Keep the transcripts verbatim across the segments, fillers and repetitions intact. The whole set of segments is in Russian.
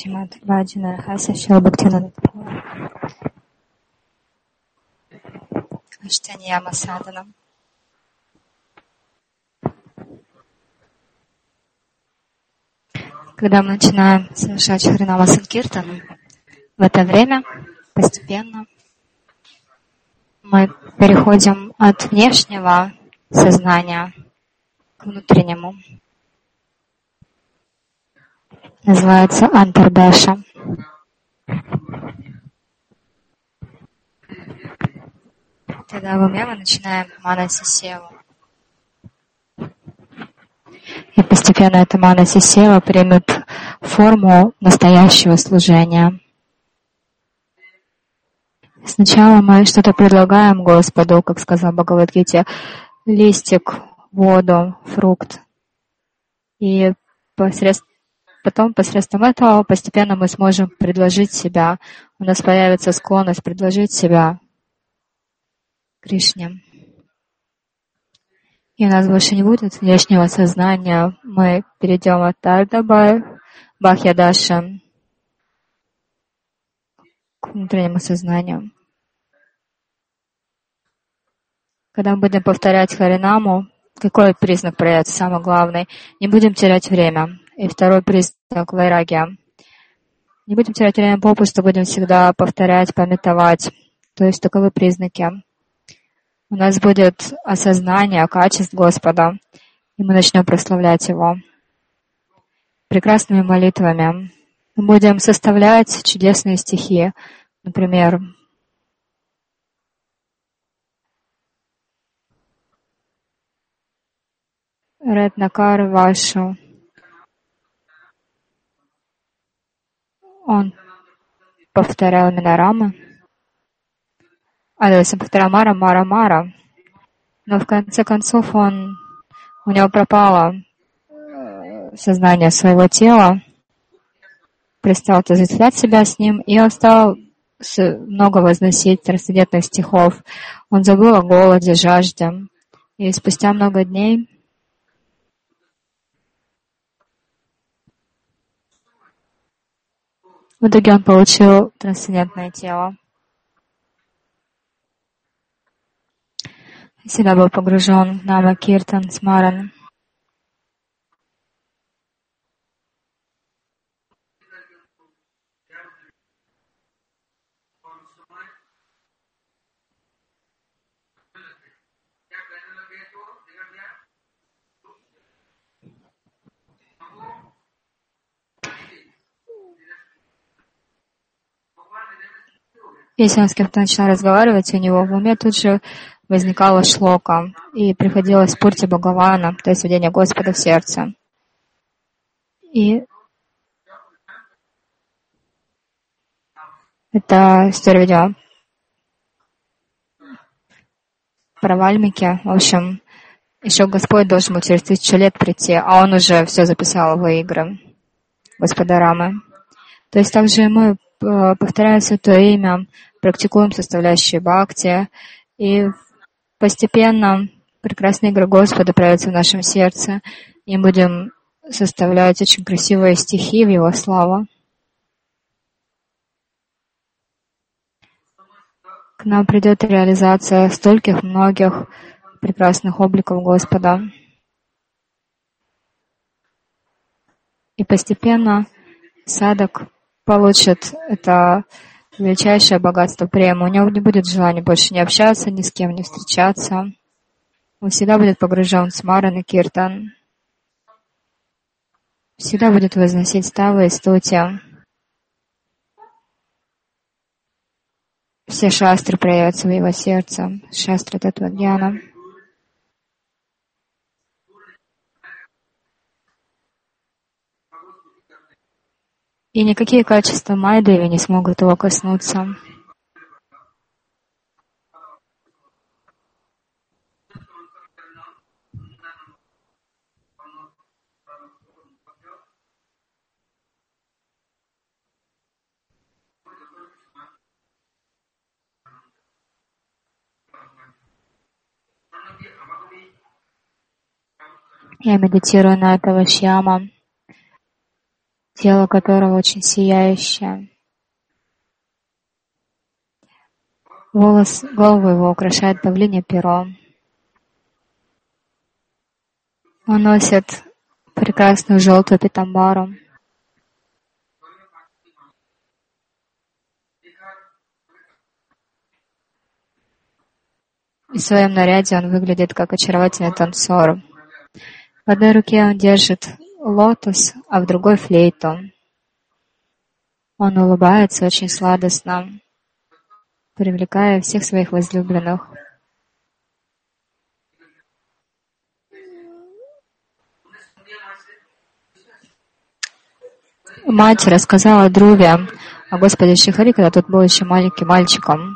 Шримад Баджана Рахаса Шрила Бхактивинода Тхакура Аштаньяма Садана. Когда мы начинаем совершать Харинама Санкиртану, в это время постепенно мы переходим от внешнего сознания к внутреннему. Называется Антардаша. Тогда в уме мы начинаем Манаси Севу. И постепенно эта Манаси Сева примет форму настоящего служения. Сначала мы что-то предлагаем Господу, как сказал Бхагавад-гите, листик, воду, фрукт. И посредством, потом посредством этого постепенно мы сможем предложить себя. У нас появится склонность предложить себя Кришне. И у нас больше не будет внешнего сознания. Мы перейдем от Тардабай, Бахьядаша к внутреннему сознанию. Когда мы будем повторять Харинаму, какой признак проявится самый главный? Не будем терять время. И второй признак — вайрагия. Не будем терять время попусту, будем всегда повторять, памятовать. То есть таковы признаки. У нас будет осознание качеств Господа, и мы начнем прославлять Его прекрасными молитвами. Мы будем составлять чудесные стихи. Например, Ретнакар Вашу. Он повторял именно Рама. А, то есть он повторял Мара, Мара, Мара. Но в конце концов он, у него пропало сознание своего тела, перестал отождествлять себя с ним, и он стал много возносить трансцендентных стихов. Он забыл о голоде, жажде. И спустя много дней в итоге он получил трансцендентное тело. Всегда был погружен в Нама Киртан, Смаран. Если он с кем-то начинал разговаривать, у него в уме тут же возникала шлока, и приходилось Пурти Бхагавана, то есть видение Господа в сердце. И это история видео про Вальмики. В общем, еще Господь должен был через тысячу лет прийти, а он уже все записал в игры Господа Рамы. То есть также мы повторяем Святое Имя, практикуем составляющие бхакти, и постепенно прекрасные игры Господа проявятся в нашем сердце, и будем составлять очень красивые стихи в Его славу. К нам придет реализация стольких многих прекрасных обликов Господа. И постепенно садак получит это величайшее богатство према. У него не будет желания больше не общаться, ни с кем не встречаться. Он всегда будет погружен в смаран и киртан. Всегда будет возносить ставы и стути. Все шастры проявятся в его сердце. Шастры Татвагьяна. И никакие качества Майдеви не смогут его коснуться. Я медитирую на этого Шьяма. тело которого очень сияющее. Волос, голову его украшает павлинье перо. Он носит прекрасную желтую питамбару. И в своем наряде он выглядит как очаровательный танцор. В одной руке он держит лотос, а в другой флейту. Он улыбается очень сладостно, привлекая всех своих возлюбленных. Мать рассказала Друве о Господе Шри Хари, когда тот был еще маленьким мальчиком.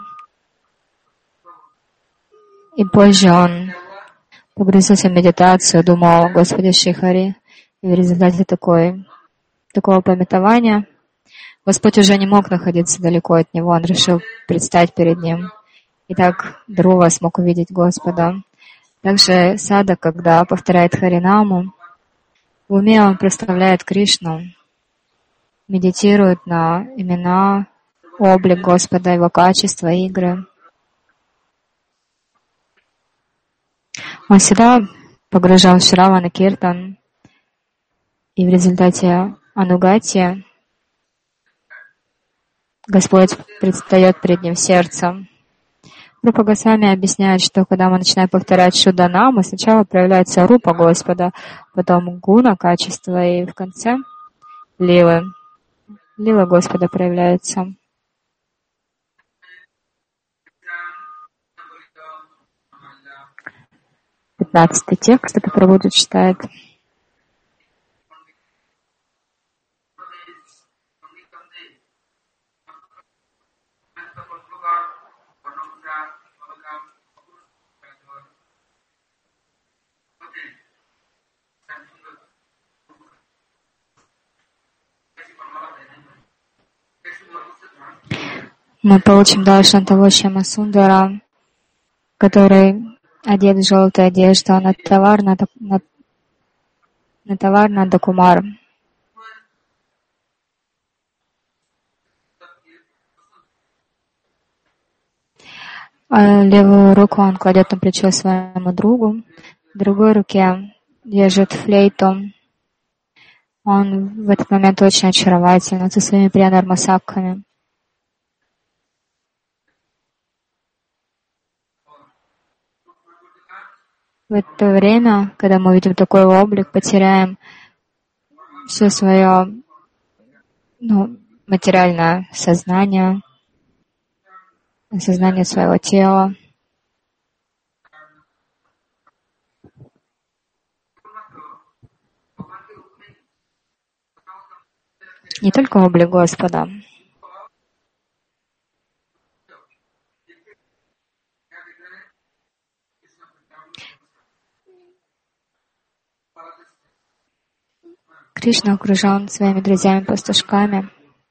И позже он погрузился в медитацию, думал о Господе Шри Хари. И в результате такой, такого памятования Господь уже не мог находиться далеко от него. Он решил предстать перед ним. И так Друва смог увидеть Господа. Также Сада, когда повторяет Харинаму, в уме он представляет Кришну, медитирует на имена, облик Господа, его качества, игры. Он всегда погружал Шравана Киртан, и в результате Анугати Господь предстает перед ним сердцем. Рупа Госвами объясняет, что когда мы начинаем повторять Шудданаму, сначала проявляется Рупа Господа, потом Гуна, качество, и в конце Лилы. Лила Господа проявляется. Пятнадцатый текст, это Прабхупада читает. Мы получим Даршан Шьяма Сундара, который одет в желтую одежду, он товар на, на, на товар на Дакумар. А левую руку он кладет на плечо своему другу, в другой руке держит флейту. Он в этот момент очень очаровательный, со своими приянармасакками. В это время, когда мы видим такой облик, потеряем все свое ну, материальное сознание, сознание своего тела. Не только облик Господа. Кришна окружен своими друзьями-пастушками.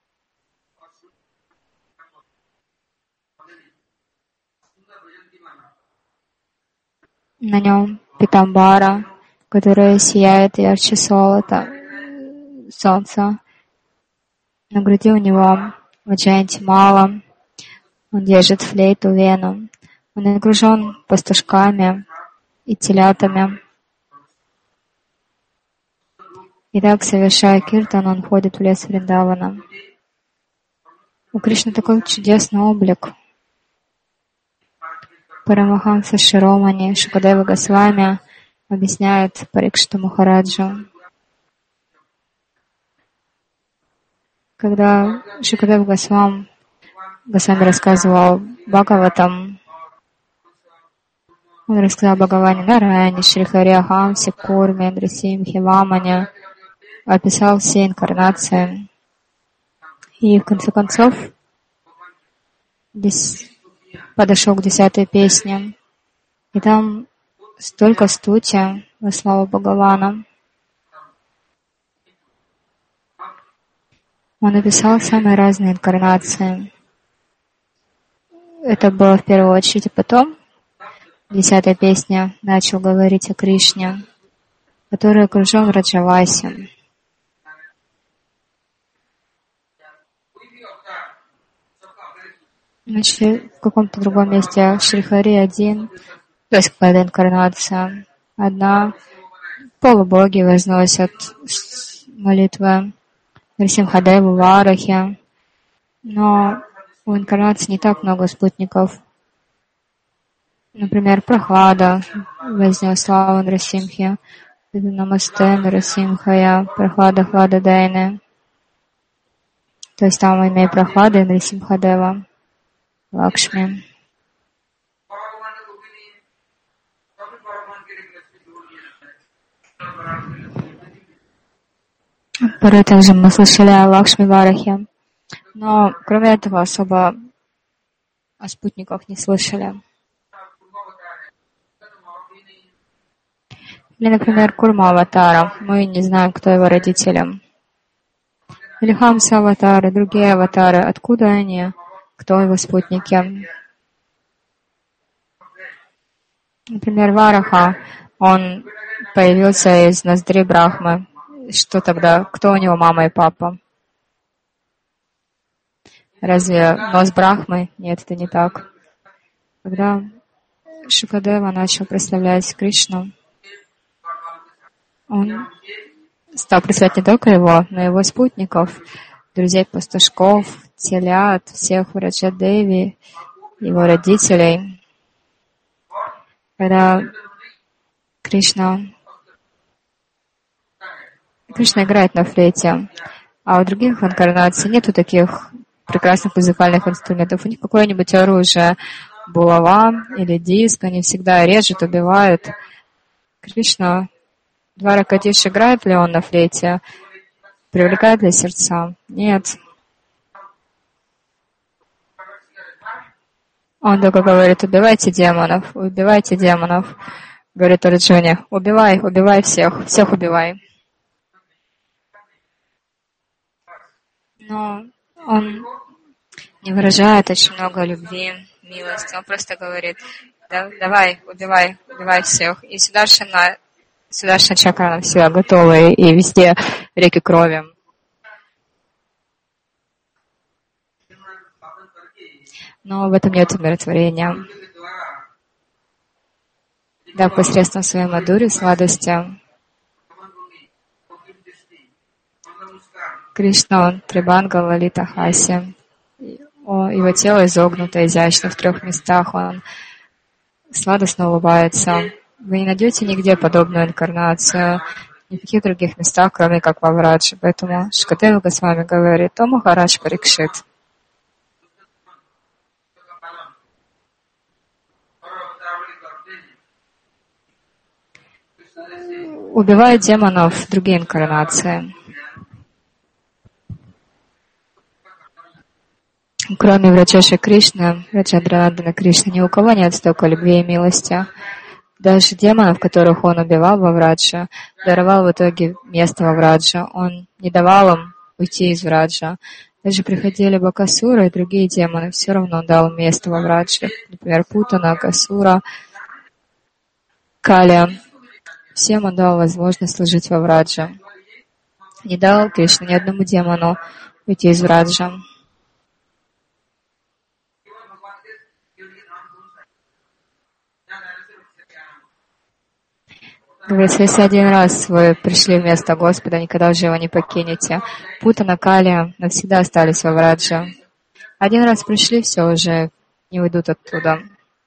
На нем питамбара, которая сияет ярче золота, солнца. На груди у него ваджаянти мала. Он держит флейту, вену. Он окружен пастушками и телятами. И так, совершая киртан, он входит в лес Вриндавана. У Кришны такой чудесный облик. Парамахамса Широмани Шукадева Госвами объясняет Парикшиту Махараджу. Когда Шукадев Госвам, Госвами рассказывал Бхагаватам, он рассказал Бхагаване Нараяне, Шрихари Ахамсе, Курме, Нрисимхе, Вамане, описал все инкарнации. И в конце концов здесь подошел к десятой песне. И там столько стути во славу Бхагавана. Он описал самые разные инкарнации. Это было в первую очередь, и потом десятая песня начал говорить о Кришне, который окружен Раджаваси. Значит, в каком-то другом месте Шрихари один, то есть какая-то инкарнация, одна, полубоги возносят молитвы Нарсимхадеву, Варахе, но у инкарнации не так много спутников. Например, Прохлада вознес славу Нарсимхе, Намасте Нарсимхая, Прохлада Хлада Дайны. То есть там мы имеем Прохлада и Нарсимхадева, Лакшми. Порой также мы слышали о Лакшми Варахе, но кроме этого особо о спутниках не слышали. Или, например, Курма Аватара. Мы не знаем, кто его родители. Или Хамса Аватары, другие аватары. Откуда они? Кто его спутники? Например, Вараха. Он появился из ноздри Брахмы. Что тогда? Кто у него мама и папа? Разве нос Брахмы? Нет, это не так. Когда Шукадева начал прославлять Кришну, он стал представлять не только его, но и его спутников, друзей-пастушков, телят, всех Враджадеви, его родителей. Когда Кришна, Кришна играет на флейте, а у других инкарнаций нету таких прекрасных музыкальных инструментов. У них какое-нибудь оружие, булава или диск, они всегда режут, убивают. Кришна, Дваракадиш, играет ли он на флейте? Привлекает ли сердца? Нет. Он только говорит: убивайте демонов, убивайте демонов. Говорит Арджуне: убивай, убивай всех, всех убивай. Но он не выражает очень много любви, милости. Он просто говорит: да, давай, убивай, убивай всех. И Сударшана, Сударшана Чакрана всегда готовы, и везде реки крови. Но в этом нет умиротворения. Да, посредством своей мадури, сладости, Кришна, он Трибанга Лалита Хаси. Его тело изогнуто, изящно в трех местах. Он сладостно улыбается. Вы не найдете нигде подобную инкарнацию, ни в каких других местах, кроме как во Враджи. Поэтому Шукадева Госвами говорит: о Махарадж Парикшит. Убивают демонов другие инкарнации. Кроме Враджеши Кришны, Раджандранандана Кришны, ни у кого нет столько любви и милости. Даже демонов, которых он убивал во Враджа, даровал в итоге место во Враджа. Он не давал им уйти из Враджа. Даже приходили Бакасура и другие демоны, все равно он дал место во Враджа. Например, Путана, Касура, Калия. Всем он дал возможность служить во Враджа. Не дал Кришна ни одному демону уйти из Враджа. Говорится, если один раз вы пришли в место Господа, никогда уже его не покинете. Путана, Калия навсегда остались во Враджа. Один раз пришли, все, уже не уйдут оттуда.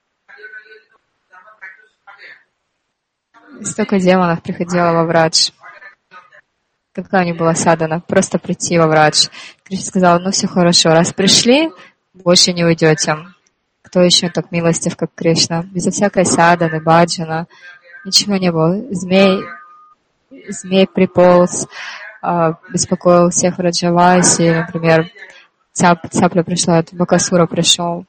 Столько демонов приходило во Врадж. Какая у них была садхана? Просто прийти во Врадж. Кришна сказал: ну все хорошо, раз пришли, больше не уйдете. Кто еще так милостив, как Кришна? Безо всякой садханы, баджана. Ничего не было. Змей, змей приполз, э, беспокоил всех в Раджавасе. Например, цап, цапля пришла, Бакасура пришел.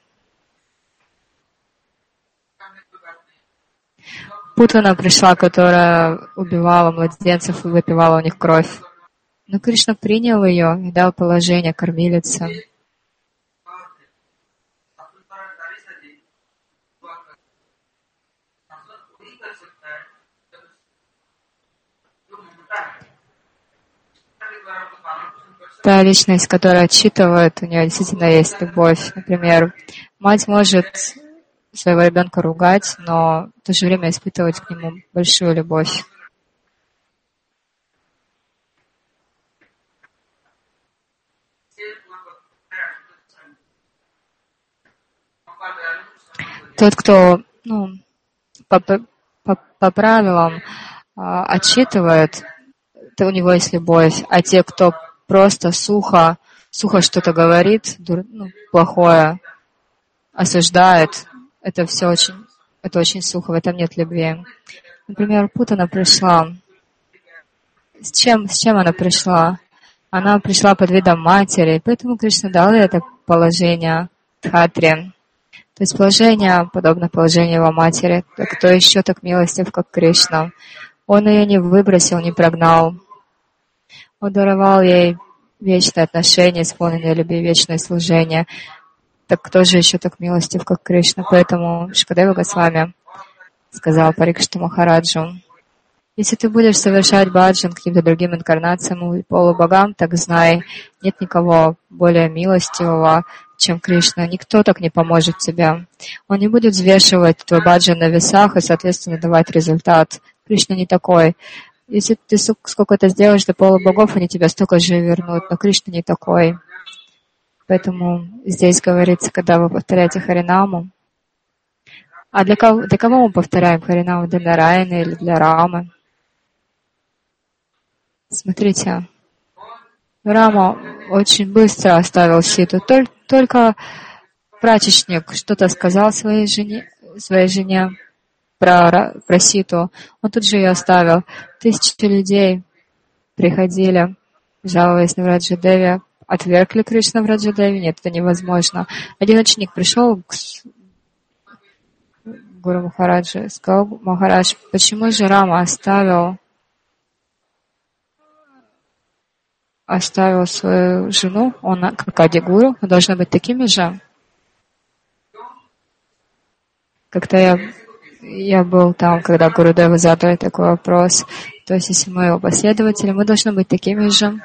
Путана пришла, которая убивала младенцев и выпивала у них кровь. Но Кришна принял ее и дал положение кормилице. та личность, которая отчитывает, у нее действительно есть любовь. Например, мать может своего ребенка ругать, но в то же время испытывать к нему большую любовь. Тот, кто ну, по, по, по правилам а, отчитывает, то у него есть любовь, а те, кто просто сухо, сухо что-то говорит, дур, ну, плохое, осуждает, это все очень, это очень сухо, в этом нет любви. Например, Путана пришла. С чем, с чем она пришла? Она пришла под видом матери, поэтому Кришна дал ей это положение Дхатри. То есть положение подобно положению его матери. Так кто еще так милостив, как Кришна? Он ее не выбросил, не прогнал. Он даровал ей вечные отношения, исполненные любви, вечное служение. Так кто же еще так милостив, как Кришна? Поэтому Шукадева Госвами сказал Парикшиту Махараджу: если ты будешь совершать баджан каким-то другим инкарнациям и полубогам, так знай, нет никого более милостивого, чем Кришна. Никто так не поможет тебе. Он не будет взвешивать твой баджан на весах и, соответственно, давать результат. Кришна не такой. Если ты сколько-то сделаешь для полубогов, они тебя столько же вернут, но Кришна не такой. Поэтому здесь говорится, когда вы повторяете Харинаму. А для кого, для кого мы повторяем Харинаму? Для Нараяны или для Рамы? Смотрите, Рама очень быстро оставил Ситу. Только, только прачечник что-то сказал своей жене, своей жене про, про Ситу. Он тут же ее оставил. Тысячи людей приходили, жалуясь на Враджадеви. Отвергли Кришна Враджадеви? Нет, это невозможно. Один ученик пришел к Гуру Махараджи, сказал: Махарадж, почему же Рама оставил оставил свою жену, он как Адигуру, мы должны быть такими же. Как-то я, я был там, когда Гурудева задали такой вопрос. То есть, если мы его последователи, мы должны быть такими же.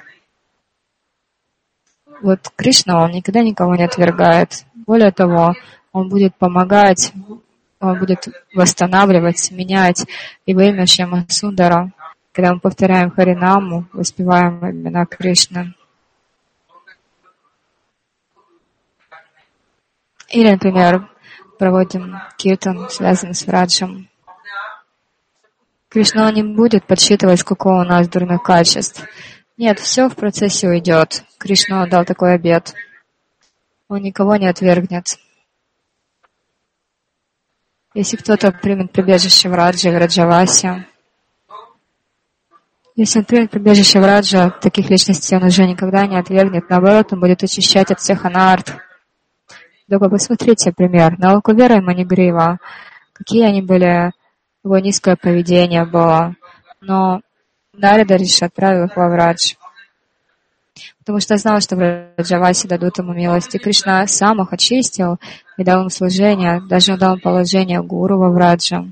Вот Кришна, он никогда никого не отвергает. Более того, он будет помогать, он будет восстанавливать, менять. И во имя Шьяма Сундара, когда мы повторяем Харинаму, воспеваем имена Кришны. Или, например, проводим киртан, связанный с Враджем. Кришна не будет подсчитывать, сколько у нас дурных качеств. Нет, все в процессе уйдет. Кришна дал такой обет. Он никого не отвергнет. Если кто-то примет прибежище Враджа в Раджавасе, если он примет прибежище Враджа, таких личностей он уже никогда не отвергнет. Наоборот, он будет очищать от всех анарт. Только посмотрите пример. Налакувера и Манигрива. Какие они были, его низкое поведение было. Но Нарада Риши отправил их во Врадж. Потому что знал, что в Раджавасе дадут ему милость. И Кришна сам их очистил и дал им служение. Даже дал им положение гуру во Враджа.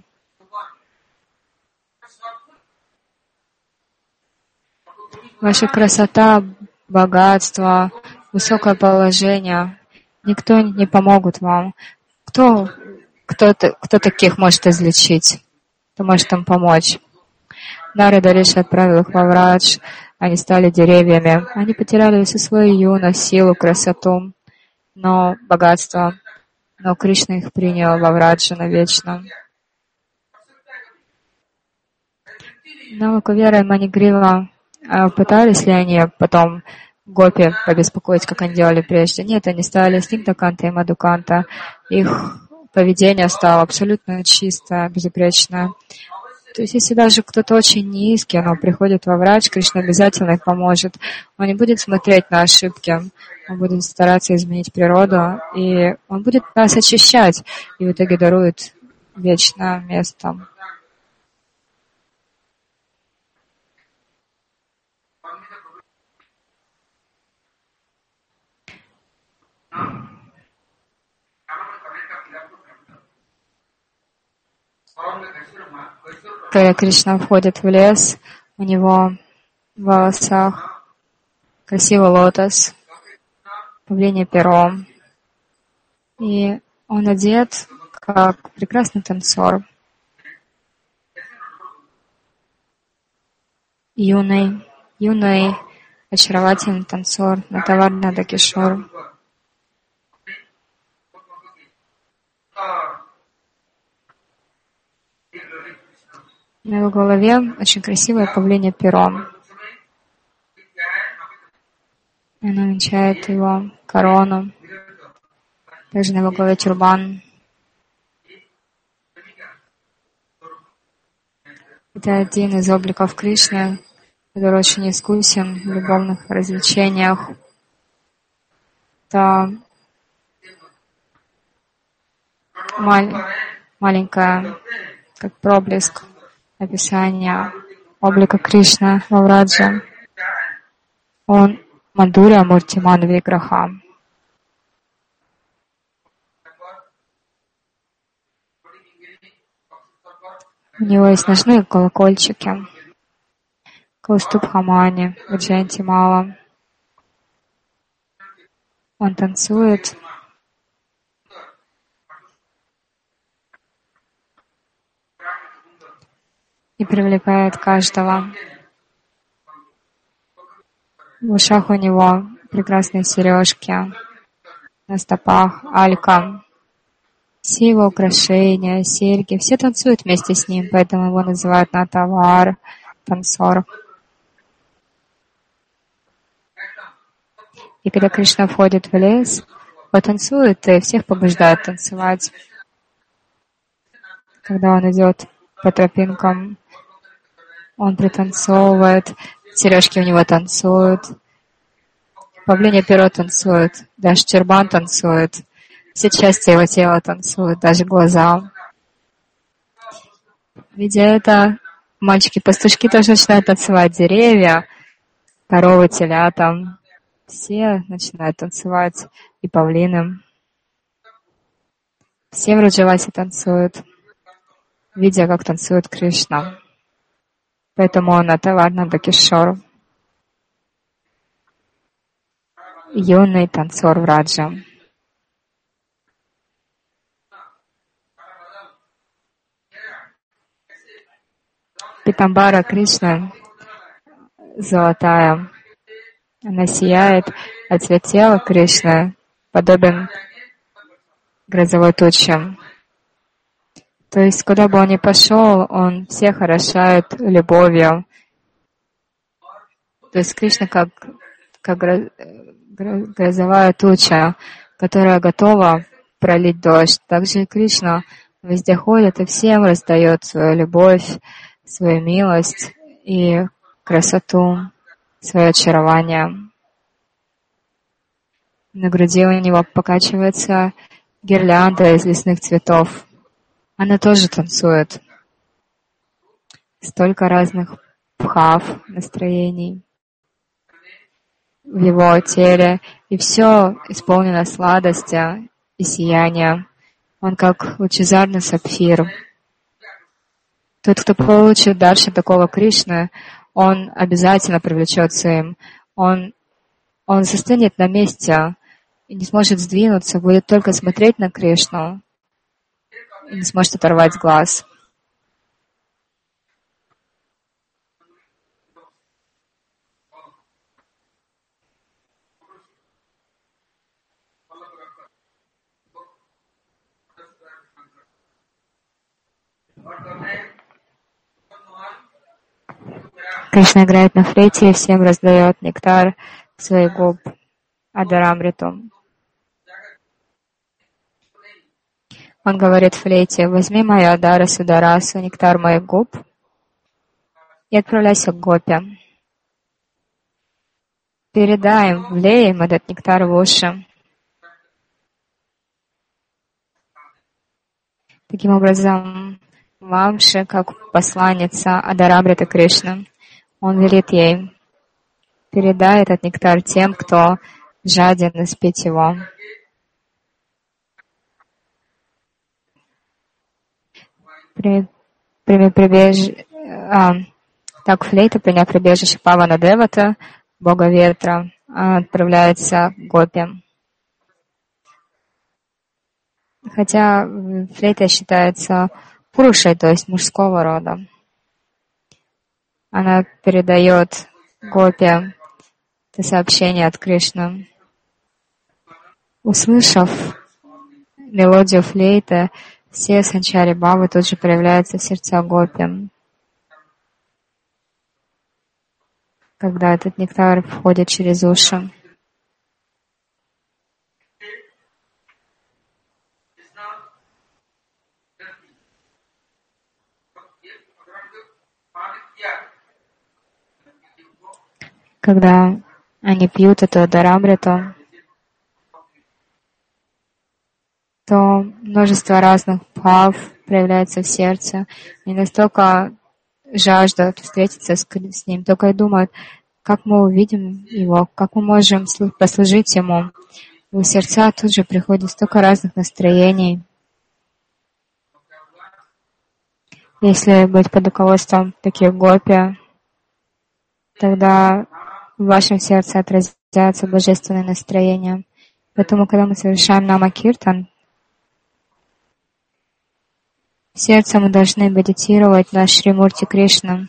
Ваша красота, богатство, высокое положение, никто не помогут вам. Кто, кто, кто таких может излечить? Кто может им помочь? Нарада Риши отправил их во Врадж, они стали деревьями. Они потеряли всю свою юность, силу, красоту, но богатство. Но Кришна их принял во Враджа навечно. Налакувера и Манигрива, пытались ли они потом гопи побеспокоить, как они делали прежде? Нет, они стали Снигдаканта и Мадуканта. Их поведение стало абсолютно чистое, безупречное. То есть, если даже кто-то очень низкий, но приходит во Врадж, Кришна обязательно их поможет. Он не будет смотреть на ошибки, он будет стараться изменить природу, и он будет нас очищать, и в итоге дарует вечное место. Когда Кришна входит в лес, у него в волосах красивый лотос, павлинье перо. И он одет как прекрасный танцор. Юный, юный, очаровательный танцор, Натаварнада Кишор. На его голове очень красивое павлинье перо. Оно венчает его корону. Также на его голове тюрбан. Это один из обликов Кришны, который очень искусен в любовных развлечениях. Это мал- маленькая, как проблеск, описание облика Кришны во Враджа. Он Мадхуря Муртиман Виграха. У него есть ножные колокольчики. Каустубхамани, Ваджаянтимала. Он танцует. И привлекает каждого. В ушах у него прекрасные сережки, на стопах алька. Все его украшения, серьги, все танцуют вместе с ним, поэтому его называют Натавар, танцор. И когда Кришна входит в лес, он танцует и всех побуждает танцевать. Когда он идет по тропинкам, он пританцовывает, сережки у него танцуют, павлинье перо танцует, даже тюрбан танцует, все части его тела танцуют, даже глаза. Видя это, мальчики-пастушки тоже начинают танцевать, деревья, коровы, телята, все начинают танцевать, и павлины. Все в Раджавасе танцуют, видя, как танцует Кришна. Поэтому он Натаварнада Кишор, юный танцор Враджа. Питамбара Кришны золотая, она сияет, а цвет тела Кришны подобен грозовой туче. То есть, куда бы он ни пошел, он всех орошает любовью. То есть Кришна как, как грозовая туча, которая готова пролить дождь. Также и Кришна везде ходит и всем раздает свою любовь, свою милость и красоту, свое очарование. На груди у него покачивается гирлянда из лесных цветов. Она тоже танцует. Столько разных бхав, настроений в его теле. И все исполнено сладости и сияния. Он как лучезарный сапфир. Тот, кто получит даршан такого Кришны, он обязательно привлечется им. Он, он застынет на месте и не сможет сдвинуться, будет только смотреть на Кришну и не сможет оторвать глаз. Кришна играет на флейте и всем раздает нектар своих губ Адарамриту. Он говорит флейте: возьми мою Адара Сударасу, нектар моих губ, и отправляйся к гопе. Передай им, влей им этот нектар в уши. Таким образом, Вамши, как посланница Адарамрита Кришны, он велит ей: передай этот нектар тем, кто жаден испить его. При, при, прибеж... а, так флейта, приняв прибежище Павана Девата, бога ветра, отправляется к гопи. Хотя флейта считается пурушей, то есть мужского рода. Она передает гопи это сообщение от Кришны. Услышав мелодию флейты, все санчари бабы тут же проявляются в сердца гопи. Когда этот нектар входит через уши. Когда они пьют эту Адарамриту, то множество разных бхав проявляется в сердце. И настолько жаждут встретиться с, с ним, только и думают, как мы увидим его, как мы можем послужить ему. И у сердца тут же приходит столько разных настроений. Если быть под руководством таких гопи, тогда в вашем сердце отразятся божественные настроения. Поэтому, когда мы совершаем намакиртан, в сердце мы должны медитировать на Шримурти Кришну.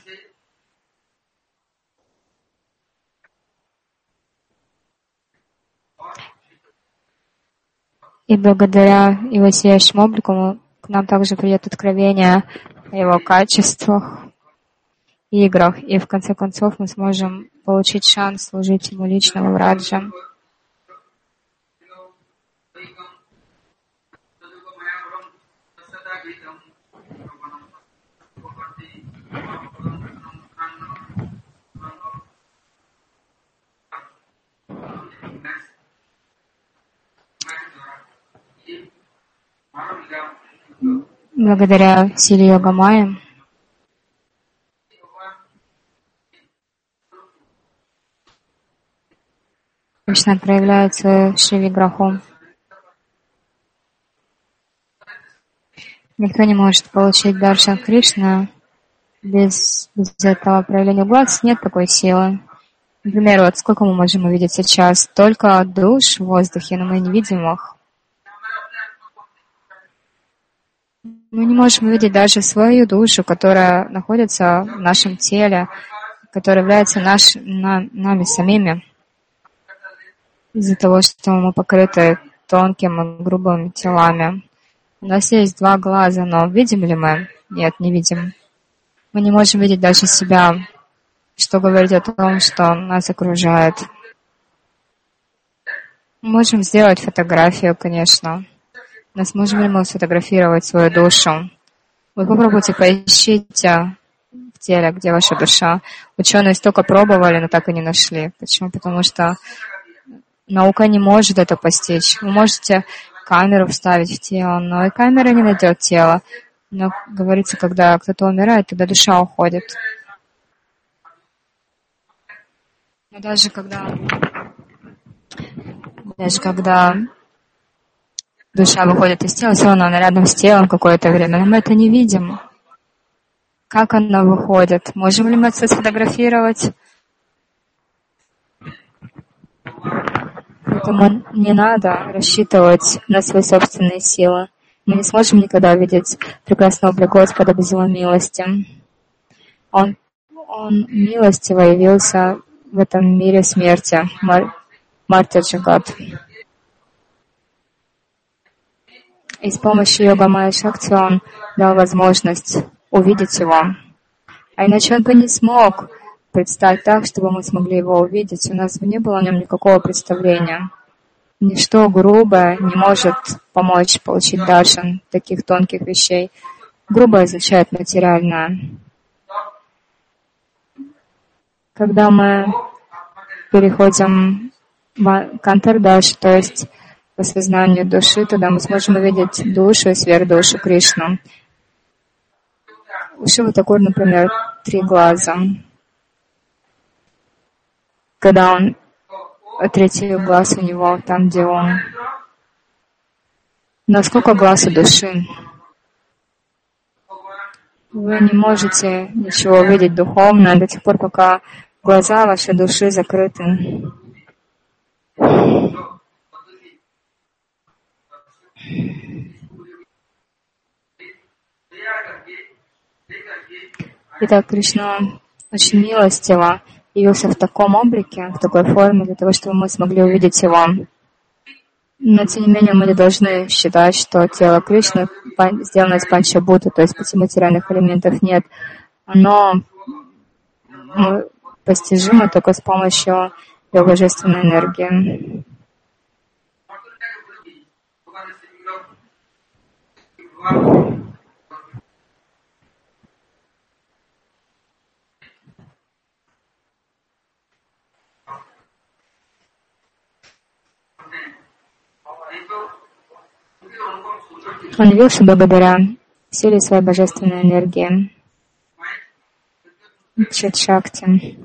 И благодаря его сияющему облику к нам также придет откровение о его качествах, играх, и в конце концов мы сможем получить шанс служить ему лично в Враджа. Благодаря силе Йога Майи Кришна проявляет свою Шри-виграху. Никто не может получить даршан Кришна без, без этого проявления глаз. Нет такой силы. Например, вот сколько мы можем увидеть сейчас? Только душ в воздухе, но мы не видим их. Мы не можем увидеть даже свою душу, которая находится в нашем теле, которая является наш, на, нами самими. Из-за того, что мы покрыты тонкими и грубыми телами. У нас есть два глаза, но видим ли мы? Нет, не видим. Мы не можем видеть даже себя, что говорит о том, что нас окружает. Мы можем сделать фотографию, конечно. Но сможем ли мы сфотографировать свою душу? Вы попробуйте, поищите в теле, где ваша душа. Ученые столько пробовали, но так и не нашли. Почему? Потому что наука не может это постичь. Вы можете камеру вставить в тело, но и камера не найдет тело. Но говорится, когда кто-то умирает, тогда душа уходит. Но даже когда, даже когда душа выходит из тела, все равно она рядом с телом какое-то время, но мы это не видим. Как она выходит? Можем ли мы это сфотографировать? Поэтому не надо рассчитывать на свои собственные силы. Мы не сможем никогда увидеть прекрасного облик Господа без Его милости. Он, он милостиво явился в этом мире смерти, Мар, Марти Джагат. И с помощью Йога Майя Шакти он дал возможность увидеть его. А иначе он бы не смог представить так, чтобы мы смогли его увидеть. У нас бы не было о нем никакого представления. Ничто грубое не может помочь получить даршан таких тонких вещей. Грубое означает материальное. Когда мы переходим в антардаш, то есть в осознанию души, тогда мы сможем увидеть душу и сверхдушу Кришну. У Шивы Такур, например, три глаза. Когда он, третий глаз у него, там, где он. Насколько глаз у души? Вы не можете ничего увидеть духовно до тех пор, пока глаза вашей души закрыты. Итак, Кришна очень милостиво явился в таком облике, в такой форме, для того, чтобы мы смогли увидеть его. Но, тем не менее, мы не должны считать, что тело Кришны сделано из панчабута, то есть пяти материальных элементов нет. Оно постижимо только с помощью его божественной энергии. Он явился благодаря силе своей божественной энергии, Чит-шакти.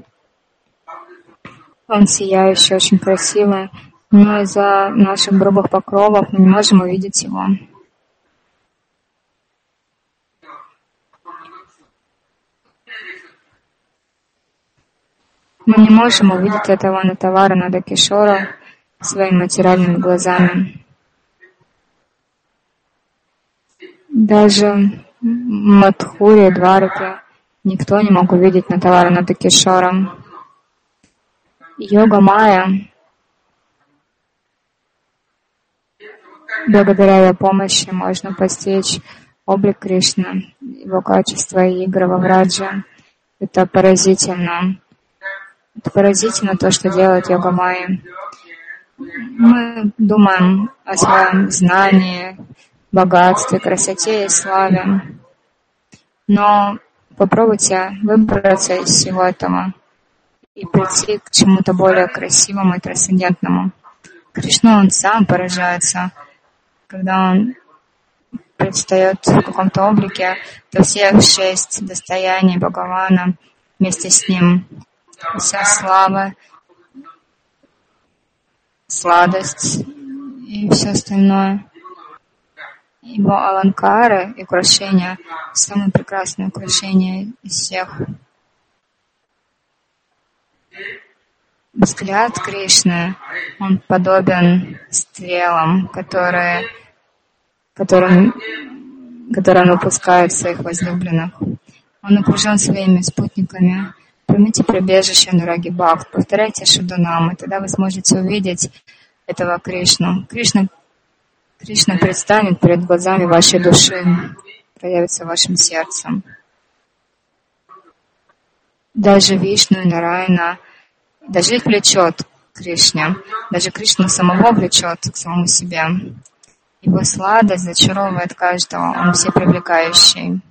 Он сияющий, очень красивый, но из-за наших грубых покровов мы не можем увидеть его. Мы не можем увидеть этого Натавара Надакишора своими материальными глазами. Даже в Мадхуре, Двараке никто не мог увидеть Натавара Надакишора. Йога Майя, благодаря ее помощи можно постичь облик Кришны, его качества и игры во Враджа. Это поразительно. Это поразительно то, что делает Йога Майя. Мы думаем о своем знании, богатстве, красоте и славе. Но попробуйте выбраться из всего этого и прийти к чему-то более красивому и трансцендентному. Кришна, он сам поражается, когда он предстает в каком-то облике, то все шесть достояний Бхагавана вместе с ним. Вся слава, сладость и все остальное. Его аланкары и украшения — самые прекрасные украшения из всех. Взгляд Кришны, он подобен стрелам, которые, которые, которые он выпускает своих возлюбленных. Он окружен своими спутниками. Примите прибежище Анураги Бхакт, повторяйте Шадунам, и тогда вы сможете увидеть этого Кришну. Кришна, Кришна предстанет перед глазами вашей души, проявится вашим сердцем. Даже Вишну и Нараяна, даже их влечет к Кришне, даже Кришну самого влечет к самому себе. Его сладость зачаровывает каждого, он всепривлекающий.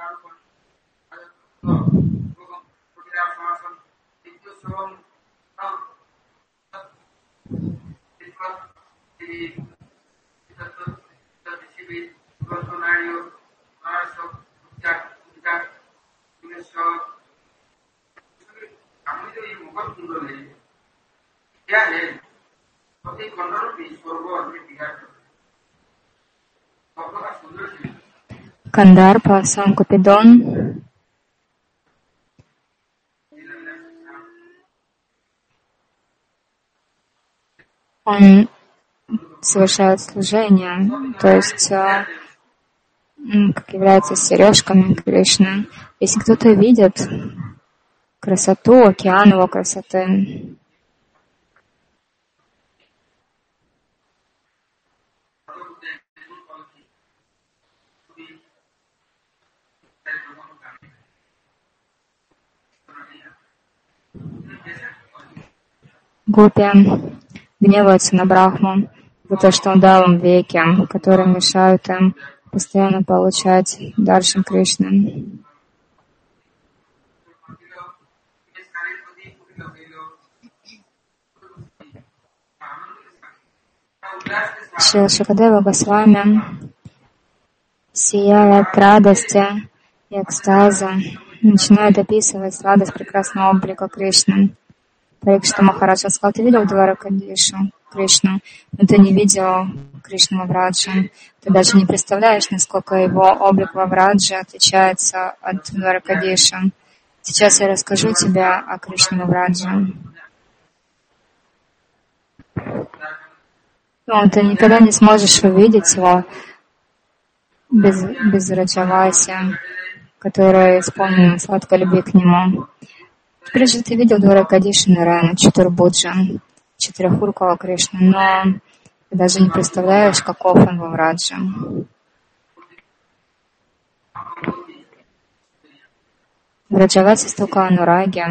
Кандарпа, сам Купидон, он совершает служение, то есть как является сережками Кришны. Если кто-то видит красоту, океан его красоты, гопи гневаются на Брахму за то, что он дал им веки, которые мешают им постоянно получать даршан Кришны. Шрила Шукадева Госвами, сияя от радости и экстаза, начинает описывать сладость прекрасного облика Кришны. Парикшита Махараджа сказал: ты видел Дваракадишу Кришну, но ты не видел Кришну во Врадже. Ты даже не представляешь, насколько его облик во Врадже отличается от Дваракадиша. Сейчас я расскажу тебе о Кришне во Врадже. Но ты никогда не сможешь увидеть его без, без Раджаваси, который исполнен сладкой любви к нему. Прежде ты видел Дваракадиша Нараяна, Чатурбуджа, Четырехрукого Кришну, но ты даже не представляешь, каков он во Враджа. В Раджавасе столько анураги.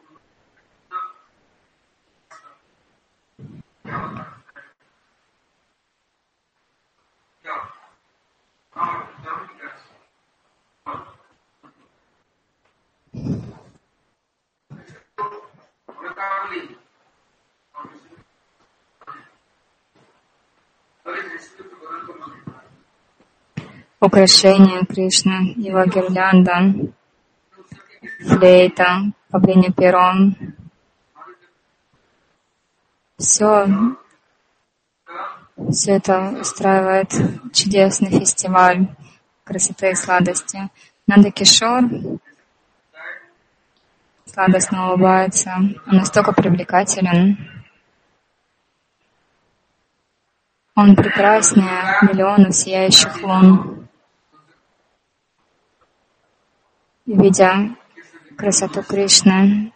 Украшения Кришны, его гирлянда, флейта, павлиний пером. Все, все это устраивает чудесный фестиваль красоты и сладости. Нанда Кишор сладостно улыбается, он настолько привлекателен. Он прекраснее миллионов сияющих лун. Видя красоту Кришны,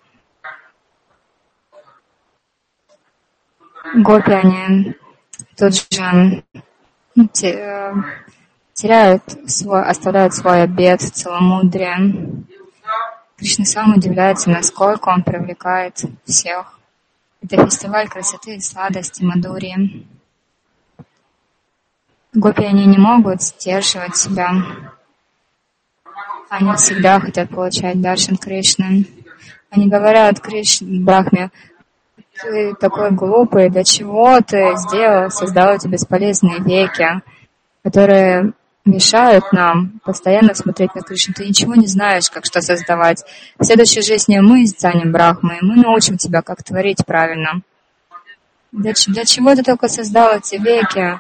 гопи, они тут же теряют свой, оставляют свой обет целомудрия. Кришна сам удивляется, насколько он привлекает всех. Это фестиваль красоты и сладости, мадхурьи. Гопи, они не могут сдерживать себя. Они всегда хотят получать даршан Кришны. Они говорят Кришне, Брахме: ты такой глупый, для чего ты сделал, создал эти бесполезные веки, которые мешают нам постоянно смотреть на Кришну. Ты ничего не знаешь, как что создавать. В следующей жизни мы станем Брахмой, мы научим тебя, как творить правильно. Для, для чего ты только создал эти веки,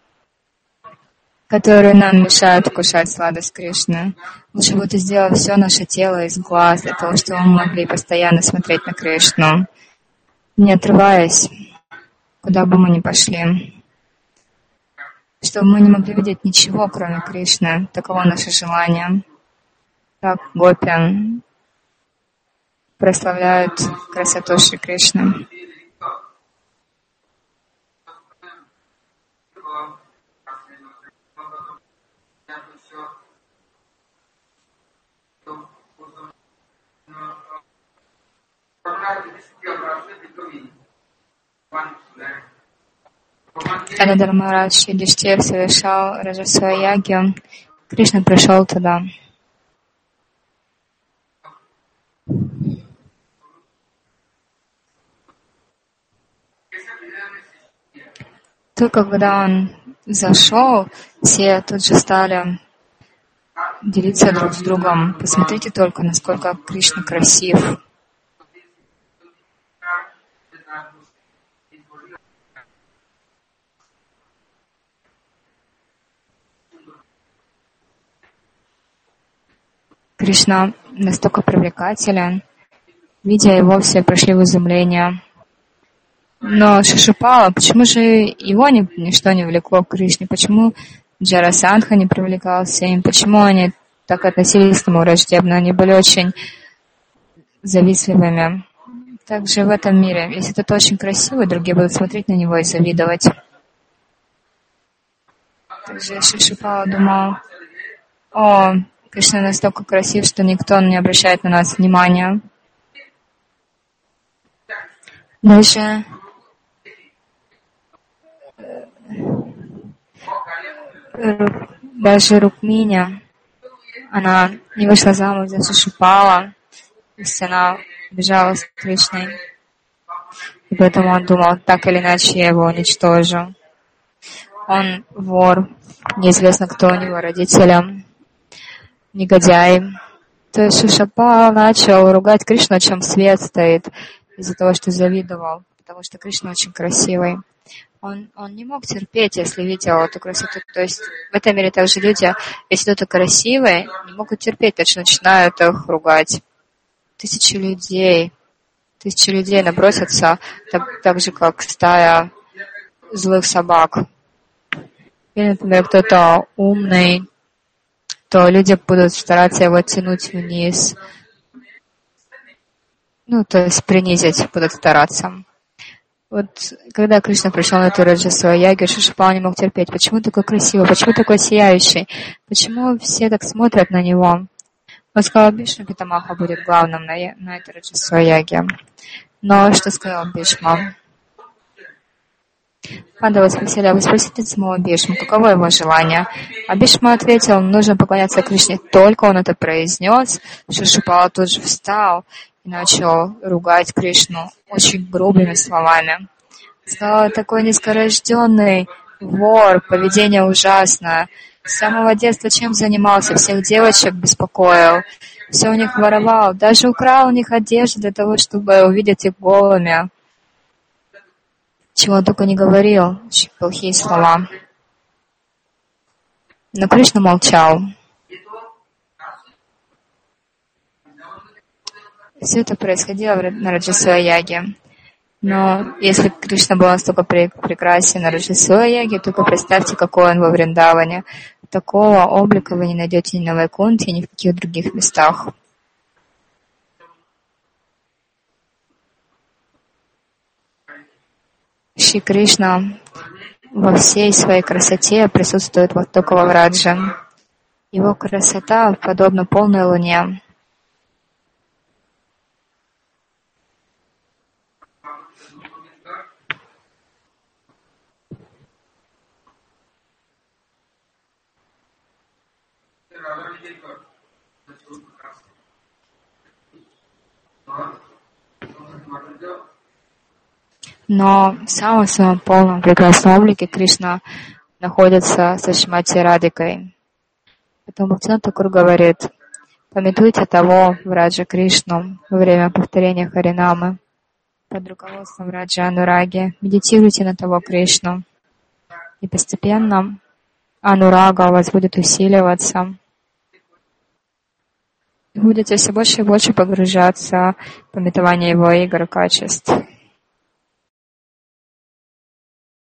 которые нам мешают вкушать сладость Кришны? Лучше бы ты сделал все наше тело из глаз, для того, чтобы мы могли постоянно смотреть на Кришну, не отрываясь, куда бы мы ни пошли, чтобы мы не могли видеть ничего, кроме Кришны. Таково наше желание. Так гопи прославляют красоту Шри Кришны. Когда Дharmaraj Юдхиштхир совершал Раджасвая-ягью, Кришна пришел туда. Только когда он зашел, все тут же стали делиться друг с другом. Посмотрите только, насколько Кришна красив. Кришна настолько привлекателен. Видя его, все пришли в изумление. Но Шишупала, почему же его ни, ничто не влекло к Кришне? Почему Джарасандха не привлекался им? Почему они так относились к нему враждебно? Они были очень завистливыми. Также в этом мире, если кто-то очень красивый, другие будут смотреть на него и завидовать. Также Шишупала думал: о, Кришна настолько красив, что никто не обращает на нас внимания. Дальше даже Рукминя, она не вышла замуж за Шишупала, то есть она бежала с Кришной, и поэтому он думал, так или иначе я его уничтожу. Он вор, неизвестно кто у него родители, негодяй. То есть Шишупала начал ругать Кришну, о чем свет стоит, из-за того, что завидовал, потому что Кришна очень красивый. Он, он не мог терпеть, если видел эту красоту. То есть в этом мире также люди, если кто-то красивый, не могут терпеть, так что начинают их ругать. Тысячи людей, тысячи людей набросятся, так, так же, как стая злых собак. Или, например, кто-то умный, то люди будут стараться его тянуть вниз. Ну, то есть принизить будут стараться. Вот когда Кришна пришел на эту Раджасвая-ягу, Шишупала не мог терпеть. Почему такой красивый? Почему такой сияющий? Почему все так смотрят на него? Он сказал, Бишма Питамаха будет главным на, на этой Раджасвая-яге. Но что сказал Бишма? Пандавы спросили, а вы спросите самого Бишму, каково его желание? А Бишма ответил, нужно поклоняться Кришне. Только он это произнес, Шишупала тут же встал и начал ругать Кришну очень грубыми словами. Сказал, такой низкорожденный вор, поведение ужасное. С самого детства чем занимался? Всех девочек беспокоил, все у них воровал, даже украл у них одежду для того, чтобы увидеть их голыми. Чего он только не говорил, очень плохие слова. Но Кришна молчал. Все это происходило на Раджасвая-яге. Но если Кришна был настолько прекрасен на Раджасвая-яге, только представьте, какой он во Вриндаване. Такого облика вы не найдете ни на Вайкунтхе, ни в каких других местах. Шри Кришна во всей своей красоте присутствует вот только во Врадже. Его красота подобна полной луне. Но в самом своем полном прекрасном облике Кришна находится со Шримати Радхикой. Поэтому Бхактивинода Тхакур говорит, памятуйте того Враджа Кришну во время повторения Харинамы под руководством Враджа Анураги. Медитируйте на того Кришну. И постепенно Анурага у вас будет усиливаться. И будете все больше и больше погружаться в памятование его игр и качеств.